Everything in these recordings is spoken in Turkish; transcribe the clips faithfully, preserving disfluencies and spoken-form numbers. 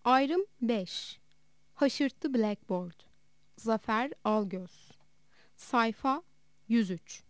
Ayrım beş. Haşırtlı Blackboard. Zafer Algöz. Sayfa yüz üç.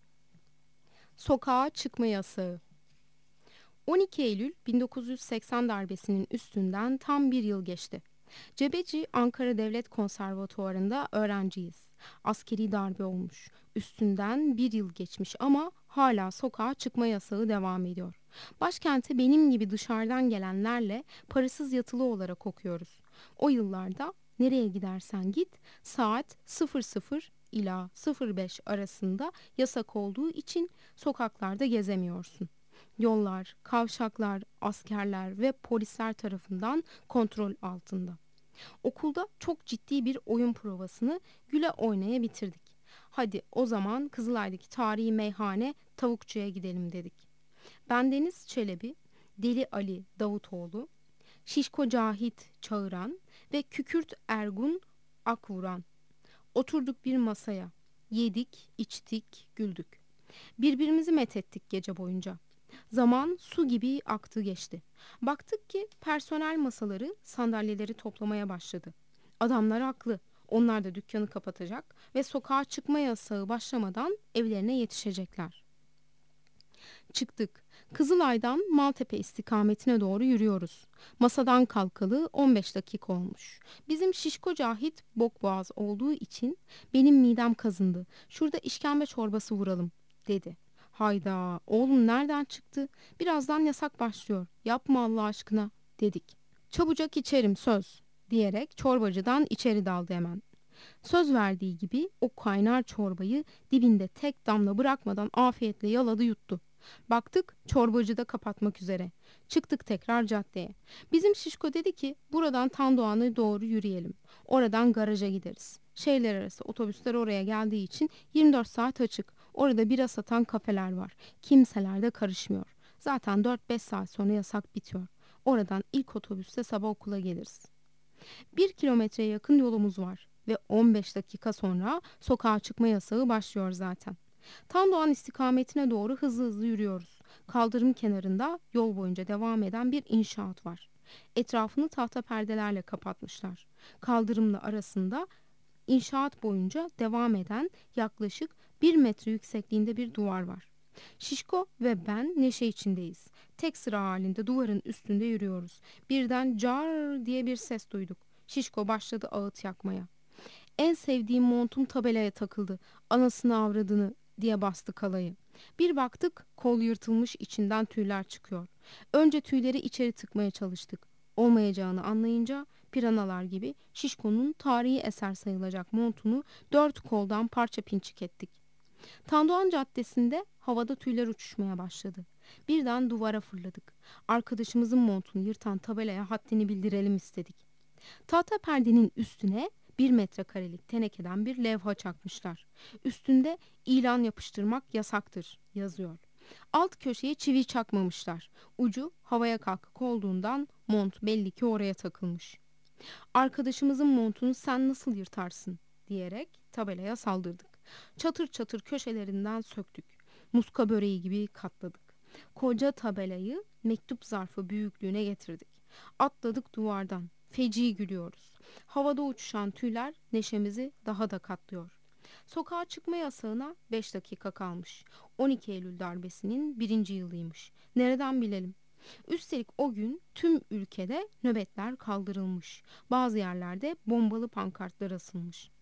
Sokağa çıkma yasağı. on iki Eylül bin dokuz yüz seksen darbesinin üstünden tam bir yıl geçti. Cebeci Ankara Devlet Konservatuvarı'nda öğrenciyiz. Askeri darbe olmuş. Üstünden bir yıl geçmiş ama hala sokağa çıkma yasağı devam ediyor. Başkente benim gibi dışarıdan gelenlerle parasız yatılı olarak okuyoruz. O yıllarda nereye gidersen git saat sıfır sıfır ila sıfır beş arasında yasak olduğu için sokaklarda gezemiyorsun. Yollar, kavşaklar, askerler ve polisler tarafından kontrol altında. Okulda çok ciddi bir oyun provasını güle oynaya bitirdik. Hadi o zaman Kızılay'daki tarihi meyhane Tavukçu'ya gidelim dedik. Bendeniz Çelebi, Deli Ali Davutoğlu, Şişko Cahit Çağıran ve Kükürt Ergun Akvuran. Oturduk bir masaya. Yedik, içtik, güldük. Birbirimizi methettik gece boyunca. Zaman su gibi aktı geçti. Baktık ki personel masaları sandalyeleri toplamaya başladı. Adamlar haklı. Onlar da dükkanı kapatacak ve sokağa çıkma yasağı başlamadan evlerine yetişecekler. Çıktık. Kızılay'dan Maltepe istikametine doğru yürüyoruz. Masadan kalkalı on beş dakika olmuş. Bizim Şişko Cahit bokboğaz olduğu için benim midem kazındı. Şurada işkembe çorbası vuralım dedi. Hayda, oğlum nereden çıktı? Birazdan yasak başlıyor. Yapma Allah aşkına dedik. Çabucak içerim söz diyerek çorbacıdan içeri daldı hemen. Söz verdiği gibi o kaynar çorbayı dibinde tek damla bırakmadan afiyetle yaladı yuttu. Baktık çorbacı da kapatmak üzere. Çıktık tekrar caddeye. Bizim Şişko dedi ki buradan Tandoğan'a doğru yürüyelim. Oradan garaja gideriz. Şehirler arası otobüsler oraya geldiği için yirmi dört saat açık. Orada bira satan kafeler var. Kimseler de karışmıyor. Zaten dört beş saat sonra yasak bitiyor. Oradan ilk otobüste sabah okula geliriz. Bir kilometreye yakın yolumuz var ve on beş dakika sonra sokağa çıkma yasağı başlıyor zaten. Tandoğan istikametine doğru hızlı hızlı yürüyoruz. Kaldırım kenarında yol boyunca devam eden bir inşaat var. Etrafını tahta perdelerle kapatmışlar. Kaldırımla arasında inşaat boyunca devam eden yaklaşık bir metre yüksekliğinde bir duvar var. Şişko ve ben neşe içindeyiz. Tek sıra halinde duvarın üstünde yürüyoruz. Birden car diye bir ses duyduk. Şişko başladı ağıt yakmaya. En sevdiğim montum tabelaya takıldı. Anasını avradını diye bastı kalayı. Bir baktık kol yırtılmış, içinden tüyler çıkıyor. Önce tüyleri içeri tıkmaya çalıştık. Olmayacağını anlayınca piranalar gibi Şişko'nun tarihi eser sayılacak montunu dört koldan parça pinçik ettik. Tandoğan Caddesi'nde havada tüyler uçuşmaya başladı. Birden duvara fırladık. Arkadaşımızın montunu yırtan tabelaya haddini bildirelim istedik. Tahta perdenin üstüne bir metrekarelik tenekeden bir levha çakmışlar. Üstünde ilan yapıştırmak yasaktır yazıyor. Alt köşeye çivi çakmamışlar. Ucu havaya kalkık olduğundan mont belli ki oraya takılmış. Arkadaşımızın montunu sen nasıl yırtarsın diyerek tabelaya saldırdık. Çatır çatır köşelerinden söktük. Muska böreği gibi katladık. Koca tabelayı mektup zarfı büyüklüğüne getirdik. Atladık duvardan. Feci gülüyoruz. Havada uçuşan tüyler neşemizi daha da katlıyor. Sokağa çıkma yasağına beş dakika kalmış. on iki Eylül darbesinin birinci yılıymış. Nereden bilelim? Üstelik o gün tüm ülkede nöbetler kaldırılmış. Bazı yerlerde bombalı pankartlar asılmış.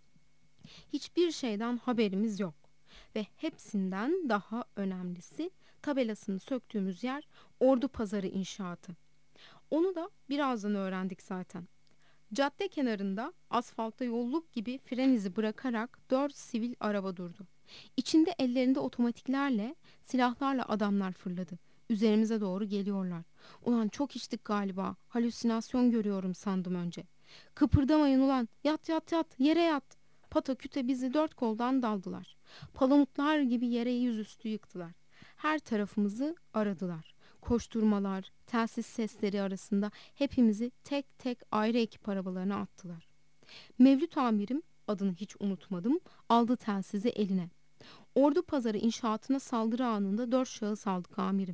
Hiçbir şeyden haberimiz yok. Ve hepsinden daha önemlisi tabelasını söktüğümüz yer Ordu Pazarı inşaatı. Onu da birazdan öğrendik zaten. Cadde kenarında asfaltta yolluk gibi fren izi bırakarak dört sivil araba durdu. İçinde ellerinde otomatiklerle, silahlarla adamlar fırladı. Üzerimize doğru geliyorlar. Ulan çok içtik galiba. Halüsinasyon görüyorum sandım önce. Kıpırdamayın ulan. Yat yat yat. Yere yat. Pataküte bizi dört koldan daldılar. Palamutlar gibi yere yüzüstü yıktılar. Her tarafımızı aradılar. Koşturmalar, telsiz sesleri arasında hepimizi tek tek ayrı ekip arabalarına attılar. Mevlüt amirim, adını hiç unutmadım, aldı telsizi eline. Ordu Pazarı inşaatına saldırı anında dört şahıs aldık amirim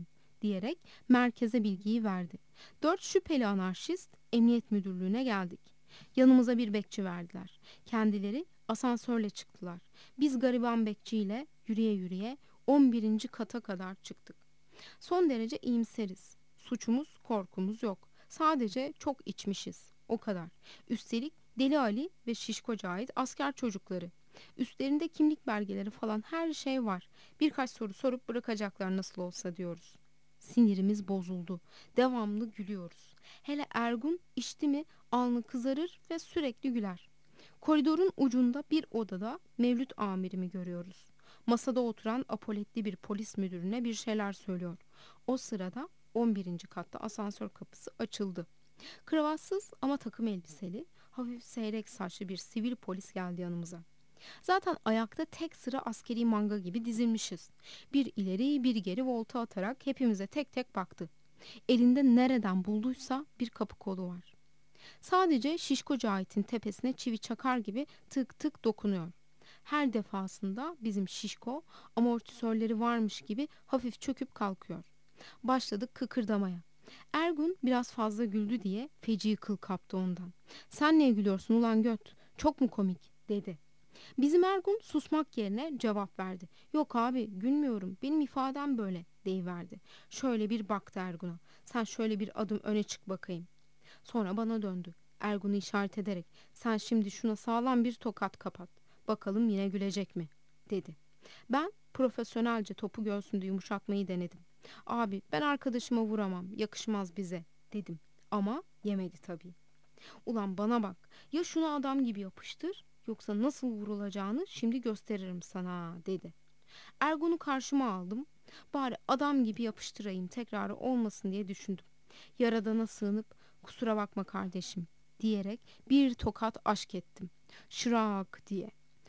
diyerek merkeze bilgiyi verdi. Dört şüpheli anarşist emniyet müdürlüğüne geldik. Yanımıza bir bekçi verdiler. Kendileri asansörle çıktılar. Biz gariban bekçiyle yürüye yürüye on birinci kata kadar çıktık. Son derece iyimseriz. Suçumuz, korkumuz yok. Sadece çok içmişiz. O kadar. Üstelik Deli Ali ve Şişko Cahit asker çocukları. Üstlerinde kimlik belgeleri falan her şey var. Birkaç soru sorup bırakacaklar nasıl olsa diyoruz. Sinirimiz bozuldu. Devamlı gülüyoruz. Hele Ergun içti mi alnı kızarır ve sürekli güler. Koridorun ucunda bir odada Mevlüt amirimi görüyoruz. Masada oturan apoletli bir polis müdürüne bir şeyler söylüyor. O sırada on birinci katta asansör kapısı açıldı. Kravatsız ama takım elbiseli, hafif seyrek saçlı bir sivil polis geldi yanımıza. Zaten ayakta tek sıra askeri manga gibi dizilmişiz. Bir ileri bir geri volta atarak hepimize tek tek baktı. Elinde nereden bulduysa bir kapı kolu var. Sadece Şişko Cahit'in tepesine çivi çakar gibi tık tık dokunuyor. Her defasında bizim Şişko amortisörleri varmış gibi hafif çöküp kalkıyor. Başladık kıkırdamaya. Ergun biraz fazla güldü diye feci kıl kaptı ondan. "Sen niye gülüyorsun ulan göt? Çok mu komik?" dedi. Bizim Ergun susmak yerine cevap verdi. "Yok abi gülmüyorum, benim ifadem böyle," deyiverdi. Şöyle bir baktı Ergun'a. "Sen şöyle bir adım öne çık bakayım." Sonra bana döndü. Ergun'u işaret ederek "Sen şimdi şuna sağlam bir tokat kapat. Bakalım yine gülecek mi?" dedi. Ben profesyonelce topu göğsünde yumuşatmayı denedim. "Abi ben arkadaşıma vuramam, yakışmaz bize," dedim. Ama yemedi tabii. "Ulan bana bak, ya şunu adam gibi yapıştır, yoksa nasıl vurulacağını şimdi gösteririm sana," dedi. Ergun'u karşıma aldım. Bari adam gibi yapıştırayım, tekrarı olmasın diye düşündüm. Yaradana sığınıp "Kusura bakma kardeşim," diyerek bir tokat aşk ettim. Şırak diye.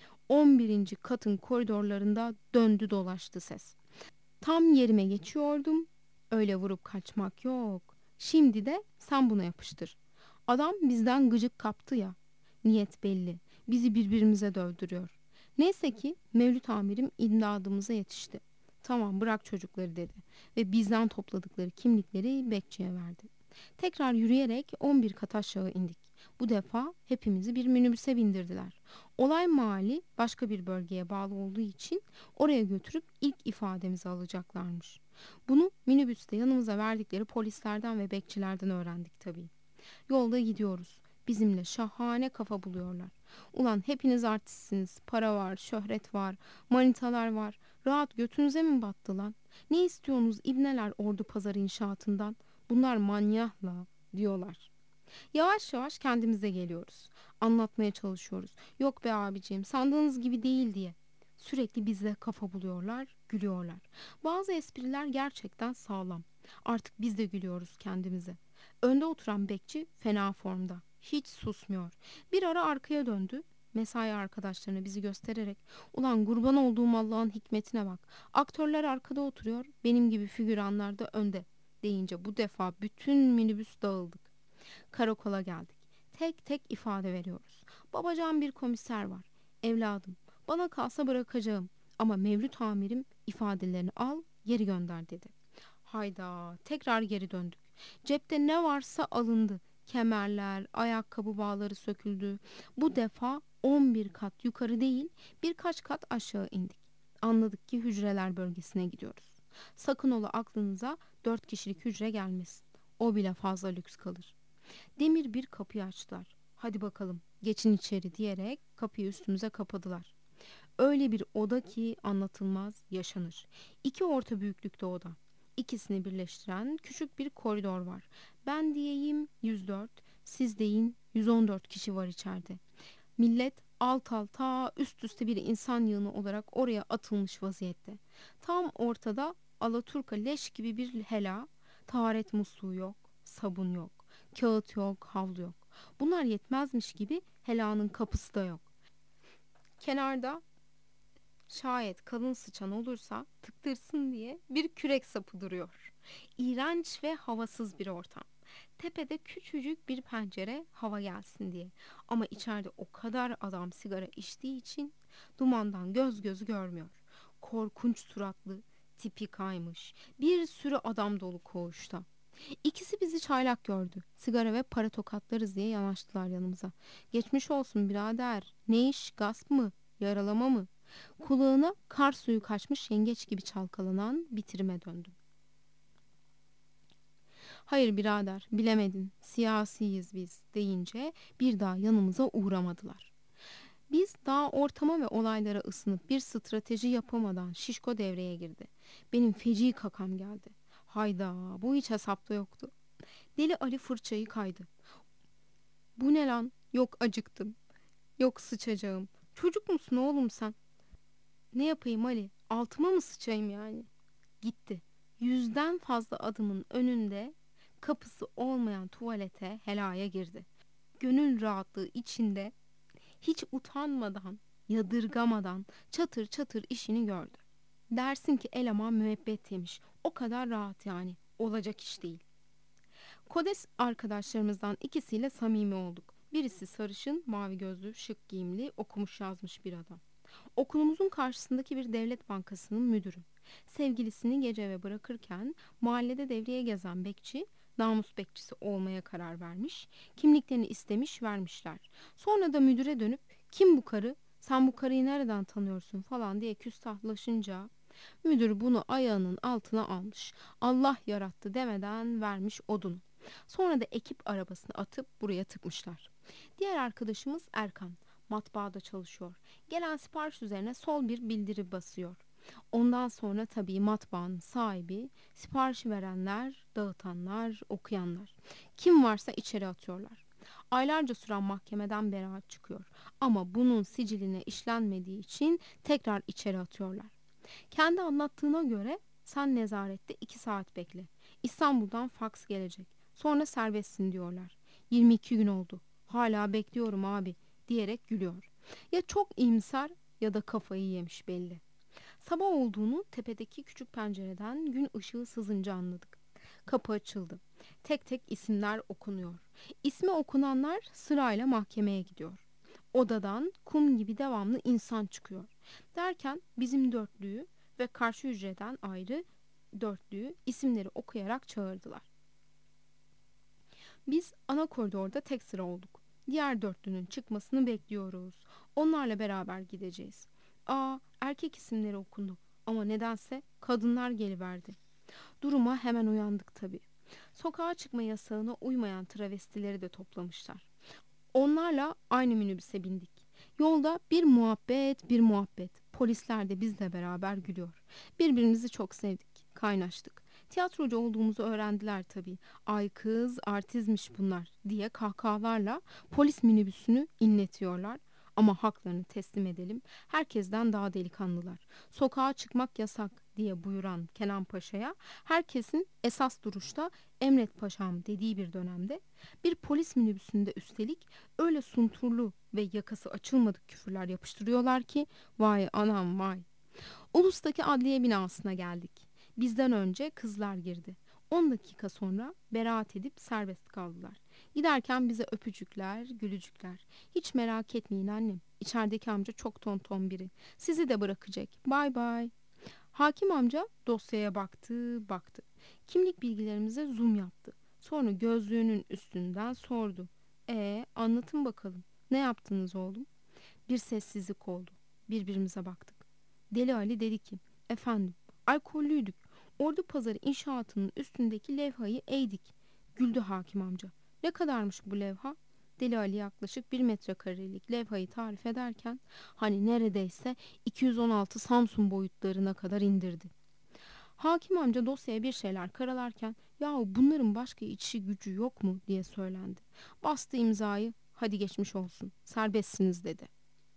on birinci katın koridorlarında döndü dolaştı ses. Tam yerime geçiyordum. Öyle vurup kaçmak yok. Şimdi de sen buna yapıştır. Adam bizden gıcık kaptı ya. Niyet belli. Bizi birbirimize dövdürüyor. Neyse ki Mevlüt amirim imdadımıza yetişti. "Tamam bırak çocukları," dedi ve bizden topladıkları kimlikleri bekçiye verdi. Tekrar yürüyerek on bir kat aşağı indik. Bu defa hepimizi bir minibüse bindirdiler. Olay mahalli başka bir bölgeye bağlı olduğu için oraya götürüp ilk ifademizi alacaklarmış. Bunu minibüste yanımıza verdikleri polislerden ve bekçilerden öğrendik tabii. Yolda gidiyoruz. Bizimle şahane kafa buluyorlar. "Ulan hepiniz artistsiniz. Para var, şöhret var, manitalar var. Rahat götünüze mi battı lan? Ne istiyorsunuz ibneler ordu pazarı inşaatından? Bunlar manyakla," diyorlar. Yavaş yavaş kendimize geliyoruz. Anlatmaya çalışıyoruz. "Yok be abiciğim, sandığınız gibi değil," diye. Sürekli bizle kafa buluyorlar, gülüyorlar. Bazı espriler gerçekten sağlam. Artık biz de gülüyoruz kendimize. Önde oturan bekçi fena formda. Hiç susmuyor. Bir ara arkaya döndü. Mesai arkadaşlarına bizi göstererek "Ulan kurban olduğum Allah'ın hikmetine bak. Aktörler arkada oturuyor, benim gibi figüranlar da önde," deyince bu defa bütün minibüs dağıldık. Karakola geldik. Tek tek ifade veriyoruz. Babacan bir komiser var. "Evladım, bana kalsa bırakacağım. Ama Mevlüt amirim ifadelerini al, geri gönder," dedi. Hayda, tekrar geri döndük. Cepte ne varsa alındı. Kemerler, ayakkabı bağları söküldü. Bu defa on bir kat yukarı değil, birkaç kat aşağı indik. Anladık ki hücreler bölgesine gidiyoruz. Sakın ola aklınıza dört kişilik hücre gelmesin. O bile fazla lüks kalır. Demir bir kapıyı açtılar. "Hadi bakalım, geçin içeri," diyerek kapıyı üstümüze kapadılar. Öyle bir oda ki anlatılmaz, yaşanır. İki orta büyüklükte oda. İkisini birleştiren küçük bir koridor var. Ben diyeyim yüz dört, siz deyin yüz on dört kişi var içeride. Millet alt alta üst üste bir insan yığını olarak oraya atılmış vaziyette. Tam ortada alaturka leş gibi bir hela, taharet musluğu yok, sabun yok, kağıt yok, havlu yok. Bunlar yetmezmiş gibi helanın kapısı da yok. Kenarda şayet kalın sıçan olursa tıktırsın diye bir kürek sapı duruyor. İğrenç ve havasız bir ortam. Tepede küçücük bir pencere, hava gelsin diye. Ama içeride o kadar adam sigara içtiği için dumandan göz gözü görmüyor. Korkunç suratlı, Tipi kaymış. Bir sürü adam dolu koğuşta. İkisi bizi çaylak gördü. Sigara ve para tokatlarız diye yanaştılar yanımıza. Geçmiş olsun birader. Ne iş? Gasp mı? Yaralama mı? Kulağına kar suyu kaçmış yengeç gibi çalkalanan bitirime döndüm. Hayır birader, bilemedin. Siyasiyiz biz deyince bir daha yanımıza uğramadılar. Biz daha ortama ve olaylara ısınıp bir strateji yapamadan şişko devreye girdi. Benim feci kakam geldi. Hayda, bu hiç hesapta yoktu. Deli Ali fırçayı kaydı. Bu ne lan? Yok acıktım. Yok sıçacağım. Çocuk musun oğlum sen? Ne yapayım Ali? Altıma mı sıçayım yani? Gitti. Yüzden fazla adımın önünde kapısı olmayan tuvalete helaya girdi. Gönül rahatlığı içinde hiç utanmadan, yadırgamadan çatır çatır işini gördü. Dersin ki eleman müebbet yemiş. O kadar rahat yani. Olacak iş değil. Kodes arkadaşlarımızdan ikisiyle samimi olduk. Birisi sarışın, mavi gözlü, şık giyimli, okumuş yazmış bir adam. Okulumuzun karşısındaki bir devlet bankasının müdürü. Sevgilisini gece eve bırakırken mahallede devreye gezen bekçi, namus bekçisi olmaya karar vermiş. Kimliklerini istemiş, vermişler. Sonra da müdüre dönüp kim bu karı? Sen bu karıyı nereden tanıyorsun falan diye küstahlaşınca müdür bunu ayağının altına almış. Allah yarattı demeden vermiş odunu. Sonra da ekip arabasını atıp buraya tıkmışlar. Diğer arkadaşımız Erkan. Matbaada çalışıyor. Gelen sipariş üzerine sol bir bildiri basıyor. Ondan sonra tabii matbaanın sahibi, sipariş verenler, dağıtanlar, okuyanlar. Kim varsa içeri atıyorlar. Aylarca süren mahkemeden beraat çıkıyor. Ama bunun siciline işlenmediği için tekrar içeri atıyorlar. Kendi anlattığına göre sen nezarette iki saat bekle. İstanbul'dan faks gelecek. Sonra serbestsin diyorlar. yirmi iki gün oldu. Hala bekliyorum abi diyerek gülüyor. Ya çok iyimser ya da kafayı yemiş belli. Sabah olduğunu tepedeki küçük pencereden gün ışığı sızınca anladık. Kapı açıldı. Tek tek isimler okunuyor. İsmi okunanlar sırayla mahkemeye gidiyor. Odadan kum gibi devamlı insan çıkıyor. Derken bizim dörtlüyü ve karşı hücreden ayrı dörtlüyü isimleri okuyarak çağırdılar. Biz ana koridorda tek sıra olduk. Diğer dörtlünün çıkmasını bekliyoruz. Onlarla beraber gideceğiz. Aa, erkek isimleri okundu ama nedense kadınlar geliverdi. Duruma hemen uyandık tabii. Sokağa çıkma yasağına uymayan travestileri de toplamışlar. Onlarla aynı minibüse bindik. Yolda bir muhabbet, bir muhabbet. Polisler de bizle beraber gülüyor. Birbirimizi çok sevdik, kaynaştık. Tiyatrocu olduğumuzu öğrendiler tabii. Ay kız, artizmiş bunlar diye kahkahalarla polis minibüsünü inletiyorlar. Ama haklarını teslim edelim. Herkesten daha delikanlılar. Sokağa çıkmak yasak diye buyuran Kenan Paşa'ya herkesin esas duruşta emret paşam dediği bir dönemde bir polis minibüsünde üstelik öyle sunturlu ve yakası açılmadık küfürler yapıştırıyorlar ki vay anam vay. Ulus'taki adliye binasına geldik. Bizden önce kızlar girdi. on dakika sonra beraat edip serbest kaldılar. Giderken bize öpücükler, gülücükler. Hiç merak etmeyin annem. İçerideki amca çok tonton biri. Sizi de bırakacak. Bay bay. Hakim amca dosyaya baktı, baktı. Kimlik bilgilerimize zoom yaptı. Sonra gözlüğünün üstünden sordu. E anlatın bakalım. Ne yaptınız oğlum? Bir sessizlik oldu. Birbirimize baktık. Deli Ali dedi ki, efendim, alkollüydük. Ordu Pazarı inşaatının üstündeki levhayı eğdik. Güldü hakim amca. Ne kadarmış bu levha? Deli Ali yaklaşık bir metrekarelik levhayı tarif ederken hani neredeyse iki yüz on altı Samsun boyutlarına kadar indirdi. Hakim amca dosyaya bir şeyler karalarken yahu bunların başka işi gücü yok mu diye söylendi. Bastı imzayı, hadi geçmiş olsun, serbestsiniz dedi.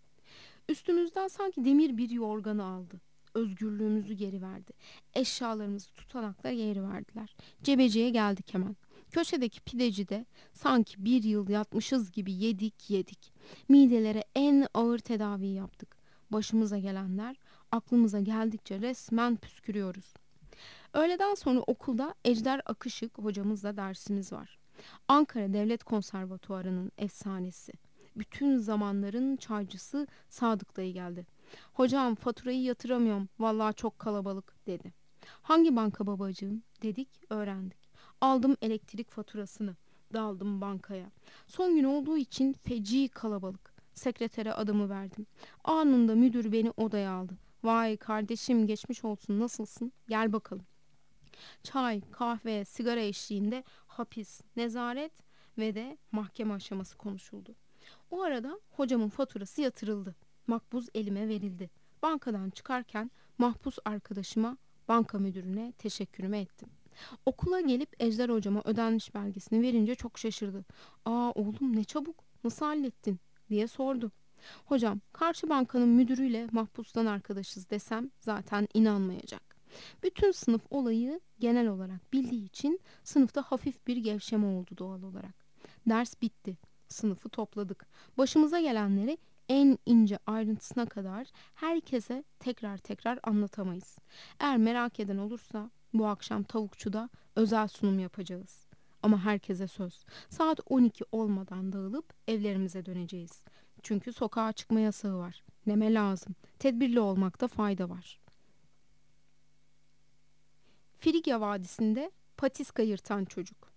Üstümüzden sanki demir bir yorganı aldı. Özgürlüğümüzü geri verdi. Eşyalarımızı tutanakla geri verdiler. Cebeciye geldik hemen. Köşedeki pidecide sanki bir yıl yatmışız gibi yedik yedik. Midelere en ağır tedavi yaptık. Başımıza gelenler aklımıza geldikçe resmen püskürüyoruz. Öğleden sonra okulda Ejder Akışık hocamızla dersimiz var. Ankara Devlet Konservatuvarı'nın efsanesi. Bütün zamanların çaycısı Sadık dayı geldi. Hocam faturayı yatıramıyorum. Vallahi çok kalabalık dedi. Hangi banka babacığım dedik, öğrendik. Aldım elektrik faturasını. Daldım bankaya. Son gün olduğu için feci kalabalık. Sekretere adımı verdim. Anında müdür beni odaya aldı. Vay kardeşim, geçmiş olsun, nasılsın? Gel bakalım. Çay, kahve, sigara eşliğinde hapis, nezaret ve de mahkeme aşaması konuşuldu. O arada hocamın faturası yatırıldı. Makbuz elime verildi. Bankadan çıkarken mahpus arkadaşıma, banka müdürüne teşekkürümü ettim. Okula gelip Ejder hocama ödenmiş belgesini verince çok şaşırdı. "Aa oğlum, ne çabuk, nasıl hallettin?" diye sordu. Hocam, karşı bankanın müdürüyle mahpustan arkadaşız desem zaten inanmayacak. Bütün sınıf olayı genel olarak bildiği için sınıfta hafif bir gevşeme oldu doğal olarak. Ders bitti. Sınıfı topladık. Başımıza gelenleri en ince ayrıntısına kadar herkese tekrar tekrar anlatamayız. Eğer merak eden olursa bu akşam tavukçuda özel sunum yapacağız. Ama herkese söz. Saat on iki olmadan dağılıp evlerimize döneceğiz. Çünkü sokağa çıkma yasağı var. Neme lazım. Tedbirli olmakta fayda var. Frigya Vadisi'nde patiska yırtan çocuk.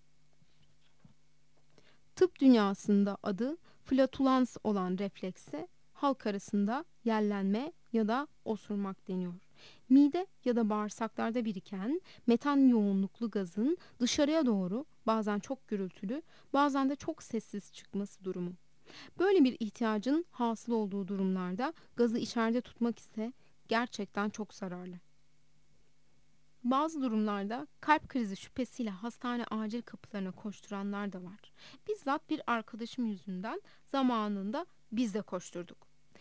Tıp dünyasında adı flatulans olan reflekse halk arasında yellenme ya da osurmak deniyor. Mide ya da bağırsaklarda biriken metan yoğunluklu gazın dışarıya doğru bazen çok gürültülü, bazen de çok sessiz çıkması durumu. Böyle bir ihtiyacın hasıl olduğu durumlarda gazı içeride tutmak ise gerçekten çok zararlı. Bazı durumlarda kalp krizi şüphesiyle hastane acil kapılarına koşturanlar da var. Bizzat bir arkadaşım yüzünden zamanında biz de koşturduk.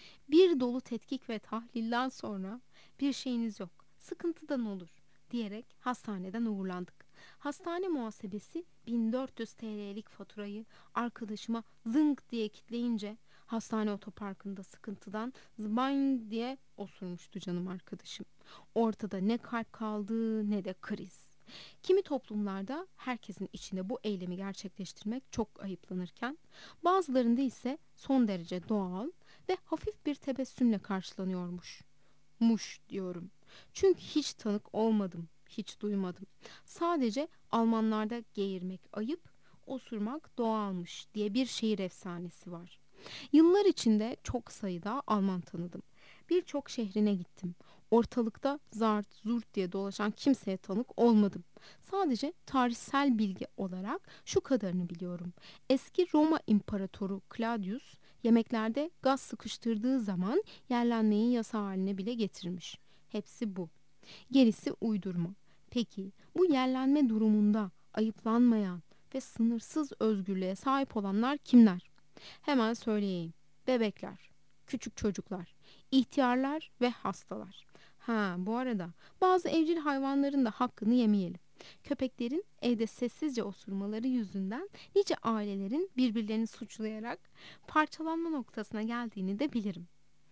Bir dolu tetkik ve tahlilden sonra "bir şeyiniz yok, sıkıntıdan olur" diyerek hastaneden uğurlandık. Hastane muhasebesi bin dört yüz T L'lik faturayı arkadaşıma zınk diye kitleyince hastane otoparkında sıkıntıdan zıbang diye osurmuştu canım arkadaşım. Ortada ne kalp kaldı ne de kriz. Kimi toplumlarda herkesin içinde bu eylemi gerçekleştirmek çok ayıplanırken, bazılarında ise son derece doğal ve hafif bir tebessümle karşılanıyormuş. Muş diyorum. Çünkü hiç tanık olmadım, hiç duymadım. Sadece Almanlarda geğirmek ayıp, osurmak doğalmış diye bir şehir efsanesi var. Yıllar içinde çok sayıda Alman tanıdım. Birçok şehrine gittim. Ortalıkta zart zurt diye dolaşan kimseye tanık olmadım. Sadece tarihsel bilgi olarak şu kadarını biliyorum. Eski Roma İmparatoru Claudius yemeklerde gaz sıkıştırdığı zaman yerlenmeyi yasa haline bile getirmiş. Hepsi bu. Gerisi uydurma. Peki bu yerlenme durumunda ayıplanmayan ve sınırsız özgürlüğe sahip olanlar kimler? Hemen söyleyeyim. Bebekler, küçük çocuklar, ihtiyarlar ve hastalar. Ha, bu arada bazı evcil hayvanların da hakkını yemeyelim. Köpeklerin evde sessizce osurmaları yüzünden nice ailelerin birbirlerini suçlayarak parçalanma noktasına geldiğini de bilirim.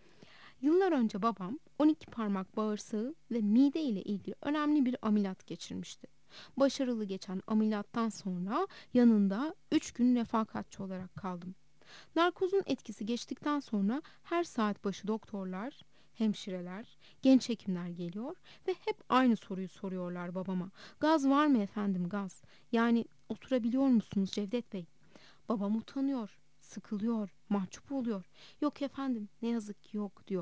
Yıllar önce babam on iki parmak bağırsağı ve mide ile ilgili önemli bir ameliyat geçirmişti. Başarılı geçen ameliyattan sonra yanında üç gün refakatçi olarak kaldım. Narkozun etkisi geçtikten sonra her saat başı doktorlar, hemşireler, genç hekimler geliyor ve hep aynı soruyu soruyorlar babama. "Gaz var mı efendim, gaz? Yani oturabiliyor musunuz Cevdet Bey?" Babam utanıyor, sıkılıyor, mahcup oluyor. "Yok efendim, ne yazık ki yok" diyor.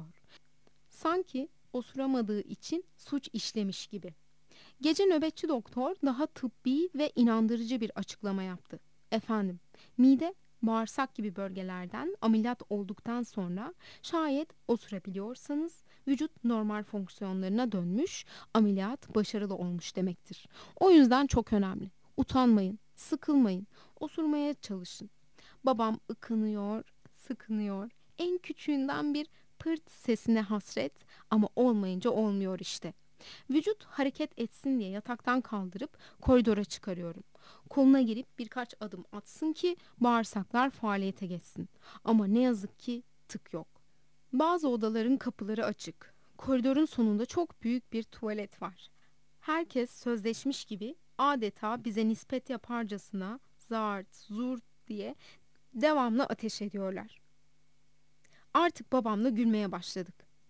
Sanki osuramadığı için suç işlemiş gibi. Gece nöbetçi doktor daha tıbbi ve inandırıcı bir açıklama yaptı. "Efendim, mide, bağırsak gibi bölgelerden ameliyat olduktan sonra şayet osurabiliyorsanız vücut normal fonksiyonlarına dönmüş, ameliyat başarılı olmuş demektir. O yüzden çok önemli. Utanmayın, sıkılmayın, osurmaya çalışın." Babam ıkınıyor, sıkınıyor. En küçüğünden bir pırt sesine hasret, ama olmayınca olmuyor işte. Vücut hareket etsin diye yataktan kaldırıp koridora çıkarıyorum. Koluna girip birkaç adım atsın ki bağırsaklar faaliyete geçsin. Ama ne yazık ki tık yok. Bazı odaların kapıları açık. Koridorun sonunda çok büyük bir tuvalet var. Herkes sözleşmiş gibi adeta bize nispet yaparcasına zart zurt diye devamlı ateş ediyorlar. Artık babamla gülmeye başladık.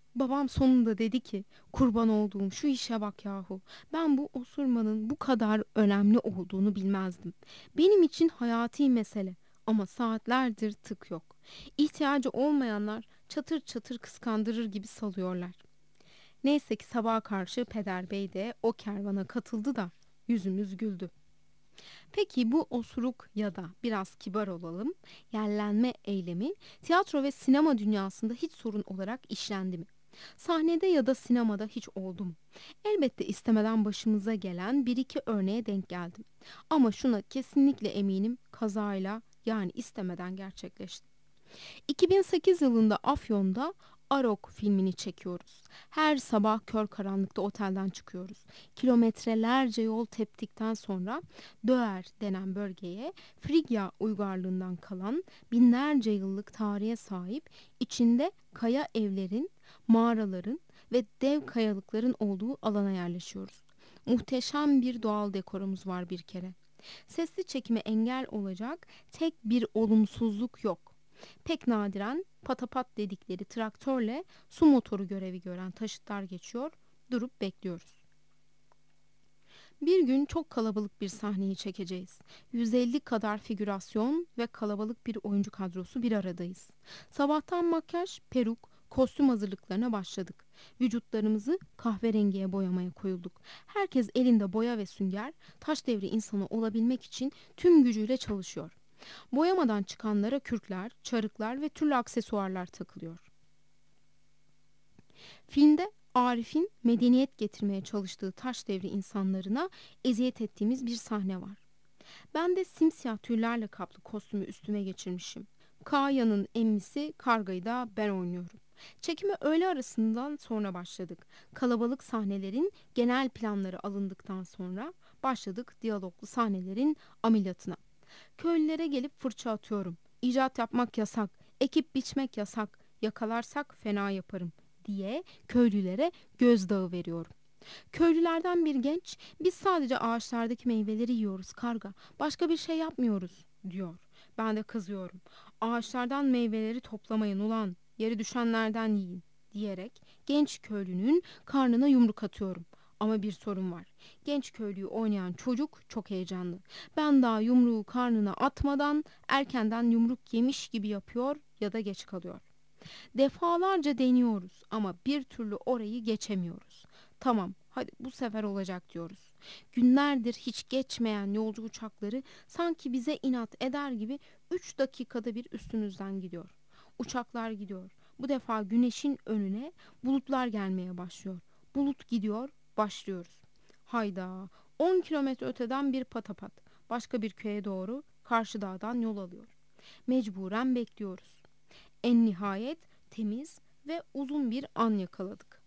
Babam sonunda dedi ki, kurban olduğum şu işe bak yahu. Ben bu osurmanın bu kadar önemli olduğunu bilmezdim. Benim için hayati mesele ama saatlerdir tık yok. İhtiyacı olmayanlar çatır çatır kıskandırır gibi salıyorlar. Neyse ki sabaha karşı Peder Bey de o kervana katıldı da yüzümüz güldü. Peki bu osuruk ya da biraz kibar olalım, yerlenme eylemi tiyatro ve sinema dünyasında hiç sorun olarak işlendi mi? Sahnede ya da sinemada hiç oldu mu? Elbette istemeden başımıza gelen bir iki örneğe denk geldim. Ama şuna kesinlikle eminim, kazayla, yani istemeden gerçekleşti. iki bin sekiz yılında Afyon'da Arok filmini çekiyoruz. Her sabah kör karanlıkta otelden çıkıyoruz. Kilometrelerce yol teptikten sonra Döğer denen bölgeye, Frigya uygarlığından kalan binlerce yıllık tarihe sahip, içinde kaya evlerin, mağaraların ve dev kayalıkların olduğu alana yerleşiyoruz. Muhteşem bir doğal dekorumuz var bir kere. Sesli çekime engel olacak tek bir olumsuzluk yok. Pek nadiren patapat dedikleri traktörle su motoru görevi gören taşıtlar geçiyor, durup bekliyoruz. Bir gün çok kalabalık bir sahneyi çekeceğiz. yüz elli kadar figürasyon ve kalabalık bir oyuncu kadrosu bir aradayız. Sabahtan makyaj, peruk, kostüm hazırlıklarına başladık. Vücutlarımızı kahverengiye boyamaya koyulduk. Herkes elinde boya ve sünger, taş devri insanı olabilmek için tüm gücüyle çalışıyor. Boyamadan çıkanlara kürkler, çarıklar ve türlü aksesuarlar takılıyor. Filmde Arif'in medeniyet getirmeye çalıştığı taş devri insanlarına eziyet ettiğimiz bir sahne var. Ben de simsiyah tüllerle kaplı kostümü üstüme geçirmişim. Kaya'nın emmisi Karga'yı da ben oynuyorum. Çekime öğle arasından sonra başladık. Kalabalık sahnelerin genel planları alındıktan sonra başladık diyaloglu sahnelerin ameliyatına. Köylülere gelip fırça atıyorum. İcat yapmak yasak, ekip biçmek yasak, yakalarsak fena yaparım diye köylülere gözdağı veriyorum. Köylülerden bir genç, biz sadece ağaçlardaki meyveleri yiyoruz Karga, başka bir şey yapmıyoruz diyor. Ben de kızıyorum. Ağaçlardan meyveleri toplamayın ulan, yeri düşenlerden yiyin diyerek genç köylünün karnına yumruk atıyorum. Ama bir sorun var. Genç köylüyü oynayan çocuk çok heyecanlı. Ben daha yumruğu karnına atmadan erkenden yumruk yemiş gibi yapıyor ya da geç kalıyor. Defalarca deniyoruz ama bir türlü orayı geçemiyoruz. Tamam, hadi bu sefer olacak diyoruz. Günlerdir hiç geçmeyen yolcu uçakları sanki bize inat eder gibi üç dakikada bir üstümüzden gidiyor. Uçaklar gidiyor. Bu defa güneşin önüne bulutlar gelmeye başlıyor. Bulut gidiyor, başlıyoruz. Hayda, on kilometre öteden bir patapat. Başka bir köye doğru karşı dağdan yol alıyor. Mecburen bekliyoruz. En nihayet temiz ve uzun bir an yakaladık.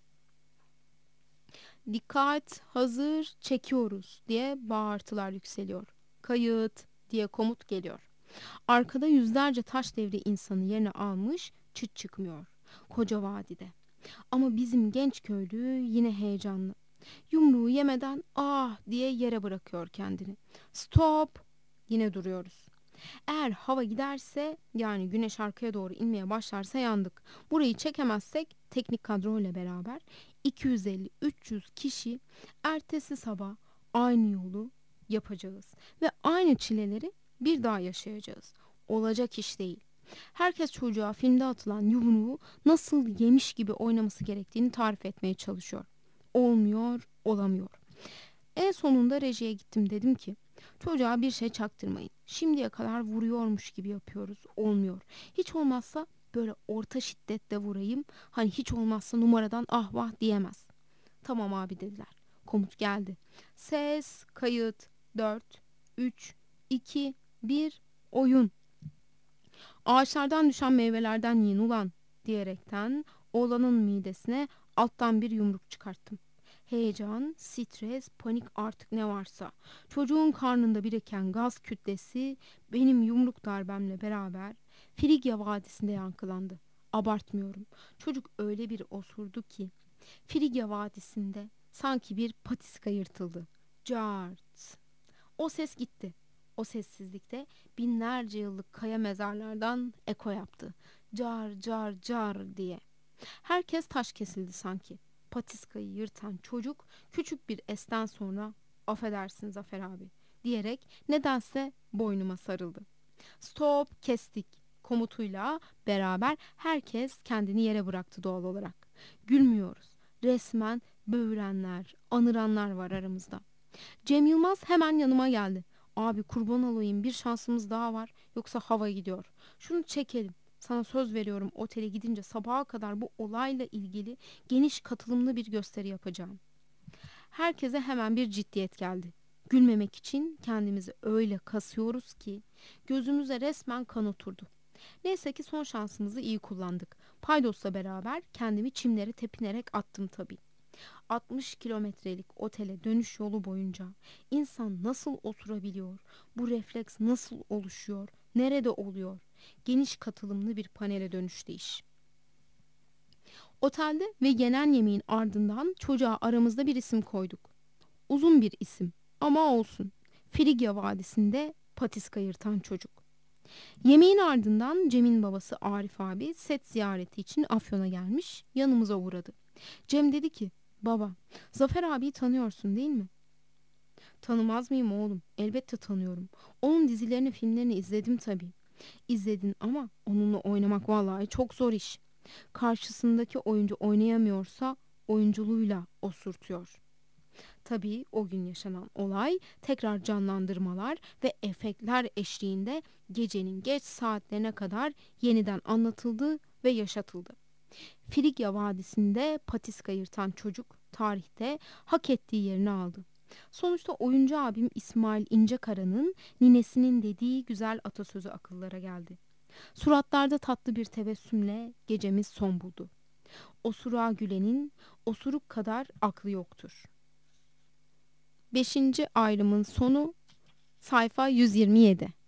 Dikkat, hazır, çekiyoruz diye bağırtılar yükseliyor. Kayıt diye komut geliyor. Arkada yüzlerce taş devri insanı yerine almış, çıt çıkmıyor. Koca vadide. Ama bizim genç köylü yine heyecanlı. Yumruğu yemeden ah diye yere bırakıyor kendini. Stop! Yine duruyoruz. Eğer hava giderse, yani güneş arkaya doğru inmeye başlarsa yandık. Burayı çekemezsek teknik kadro ile beraber iki yüz elli üç yüz kişi ertesi sabah aynı yolu yapacağız ve aynı çileleri bir daha yaşayacağız. Olacak iş değil. Herkes çocuğa filmde atılan yumruğu nasıl yemiş gibi oynaması gerektiğini tarif etmeye çalışıyor. Olmuyor, olamıyor. En sonunda rejiye gittim, dedim ki çocuğa bir şey çaktırmayın. Şimdiye kadar vuruyormuş gibi yapıyoruz. Olmuyor. Hiç olmazsa böyle orta şiddette vurayım. Hani hiç olmazsa numaradan ah vah diyemez. Tamam abi dediler. Komut geldi. Ses, kayıt, dört, üç, iki, bir, oyun. Ağaçlardan düşen meyvelerden yiyin ulan diyerekten oğlanın midesine alttan bir yumruk çıkarttım. Heyecan, stres, panik, artık ne varsa. Çocuğun karnında biriken gaz kütlesi benim yumruk darbemle beraber Frigya Vadisi'nde yankılandı. Abartmıyorum. Çocuk öyle bir osurdu ki Frigya Vadisi'nde sanki bir patiska yırtıldı. Cart. O ses gitti. O sessizlikte binlerce yıllık kaya mezarlardan eko yaptı. Car car car diye. Herkes taş kesildi sanki. Patiskayı yırtan çocuk küçük bir esten sonra affedersin Zafer abi diyerek nedense boynuma sarıldı. Stop, kestik komutuyla beraber herkes kendini yere bıraktı doğal olarak. Gülmüyoruz. Resmen böğürenler, anıranlar var aramızda. Cem Yılmaz hemen yanıma geldi. Abi kurban olayım, bir şansımız daha var yoksa hava gidiyor. Şunu çekelim. Sana söz veriyorum, otele gidince sabaha kadar bu olayla ilgili geniş katılımlı bir gösteri yapacağım. Herkese hemen bir ciddiyet geldi. Gülmemek için kendimizi öyle kasıyoruz ki gözümüze resmen kan oturdu. Neyse ki son şansımızı iyi kullandık. Paydos'la beraber kendimi çimlere tepinerek attım tabii. altmış kilometrelik otele dönüş yolu boyunca insan nasıl oturabiliyor? Bu refleks nasıl oluşuyor? Nerede oluyor? Geniş katılımlı bir panele dönüştü iş. Otelde ve genel yemeğin ardından çocuğa aramızda bir isim koyduk. Uzun bir isim ama olsun. Frigya Vadisi'nde patiska yırtan çocuk. Yemeğin ardından Cem'in babası Arif abi set ziyareti için Afyon'a gelmiş, yanımıza uğradı. Cem dedi ki, baba, Zafer abiyi tanıyorsun değil mi? Tanımaz mıyım oğlum? Elbette tanıyorum. Onun dizilerini, filmlerini izledim tabii. İzledin ama onunla oynamak vallahi çok zor iş. Karşısındaki oyuncu oynayamıyorsa oyunculuğuyla osurtuyor. Tabii o gün yaşanan olay tekrar canlandırmalar ve efektler eşliğinde gecenin geç saatlerine kadar yeniden anlatıldı ve yaşatıldı. Frigya Vadisi'nde patiska yırtan çocuk tarihte hak ettiği yerini aldı. Sonuçta oyuncu abim İsmail İncekara'nın ninesinin dediği güzel atasözü akıllara geldi. Suratlarda tatlı bir tebessümle gecemiz son buldu. Osuruğa gülenin osuruk kadar aklı yoktur. Beşinci ayrımın sonu sayfa yüz yirmi yedi.